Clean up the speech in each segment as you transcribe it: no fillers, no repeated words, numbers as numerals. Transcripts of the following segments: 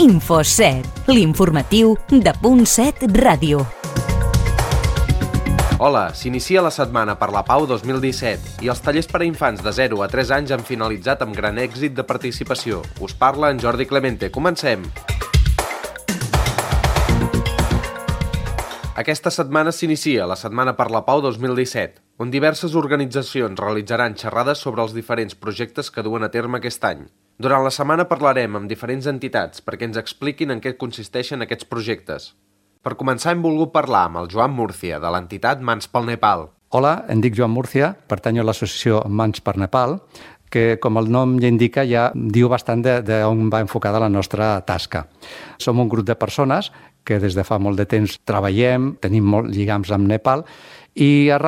Info7, l'informatiu de Punt 7 Ràdio. Hola, s'inicia la Setmana per la Pau 2017 i els tallers per a infants de 0 a 3 anys han finalitzat amb gran èxit de participació. Us parla en Jordi Clemente. Comencem! Aquesta setmana s'inicia la Setmana per la Pau 2017, on diverses organitzacions realitzaran xerrades sobre els diferents projectes que duen a terme aquest any. Durant la setmana parlarem amb diferents entitats perquè ens expliquin en què consisteixen aquests projectes. Per començar, hem volgut parlar amb el Joan Múrcia, de l'entitat Mans pel Nepal. Hola, em dic Joan Múrcia, pertanyo a l'associació Mans per Nepal, que, com el nom ja indica, ja diu bastant d'on va enfocada la nostra tasca. Som un grup de persones que des de fa molt de temps treballem, tenim molts lligams amb Nepal, i a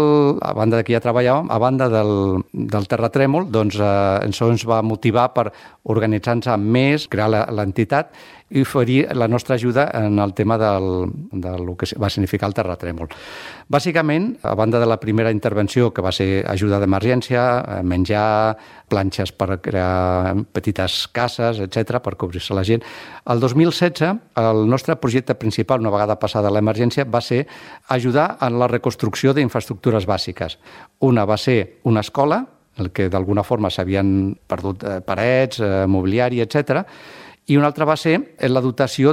banda de que ja treballàvem, a banda del terratrèmol, doncs això ens va motivar per organitzar-nos més, crear l'entitat i oferir la nostra ajuda en el tema del que va significar el terratrèmol. Bàsicament, a banda de la primera intervenció, que va ser ajuda d'emergència, menjar, planxes per crear petites cases, etc per cobrir-se la gent, el 2016 el nostre projecte principal, una vegada passada l'emergència, va ser ajudar en la reconstrucció d'infraestructures bàsiques. Una va ser una escola, en què d'alguna forma s'havien perdut parets, mobiliari, etc. I una altra va ser la dotació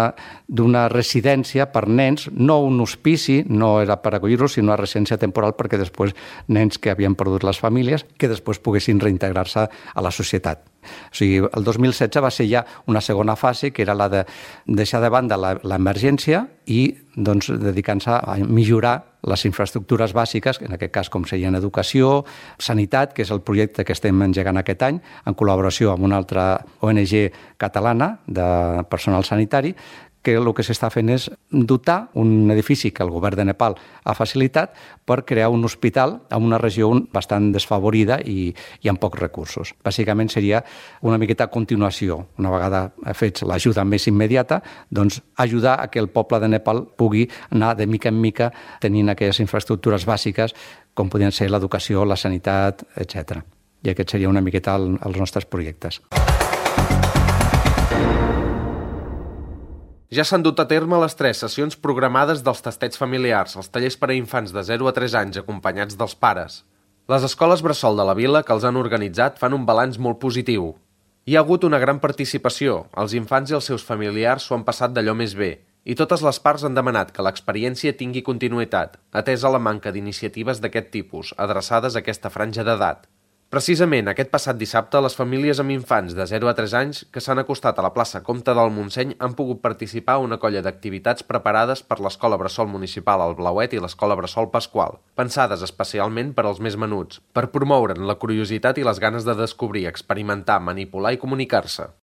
d'una residència per nens, no un hospici, no era per acollir-los, sinó una residència temporal perquè després nens que havien perdut les famílies que després poguessin reintegrar-se a la societat. O sigui, el 2016 va ser ja una segona fase, que era la de deixar de banda l'emergència i doncs, dedicar-se a millorar les infraestructures bàsiques, en aquest cas com serien educació, sanitat, que és el projecte que estem engegant aquest any, en col·laboració amb una altra ONG catalana de personal sanitari, que el que s'està fent és dotar un edifici que el govern de Nepal ha facilitat per crear un hospital en una regió bastant desfavorida i amb pocs recursos. Bàsicament seria una miqueta a continuació, una vegada fets l'ajuda més immediata, doncs ajudar a que el poble de Nepal pugui anar de mica en mica tenint aquelles infraestructures bàsiques com podien ser l'educació, la sanitat, etc. I aquest seria una miqueta els nostres projectes. Ja s'han dut a terme les 3 sessions programades dels tastets familiars, els tallers per a infants de 0 a 3 anys acompanyats dels pares. Les escoles bressol de la vila que els han organitzat fan un balanç molt positiu. Hi ha hagut una gran participació, els infants i els seus familiars s'ho han passat d'allò més bé, i totes les parts han demanat que l'experiència tingui continuïtat, atesa la manca d'iniciatives d'aquest tipus, adreçades a aquesta franja d'edat. Precisament aquest passat dissabte, les famílies amb infants de 0 a 3 anys que s'han acostat a la plaça Comte del Montseny han pogut participar a una colla d'activitats preparades per l'Escola Bressol Municipal El Blauet i l'Escola Bressol Pasqual, pensades especialment per als més menuts, per promoure'n la curiositat i les ganes de descobrir, experimentar, manipular i comunicar-se.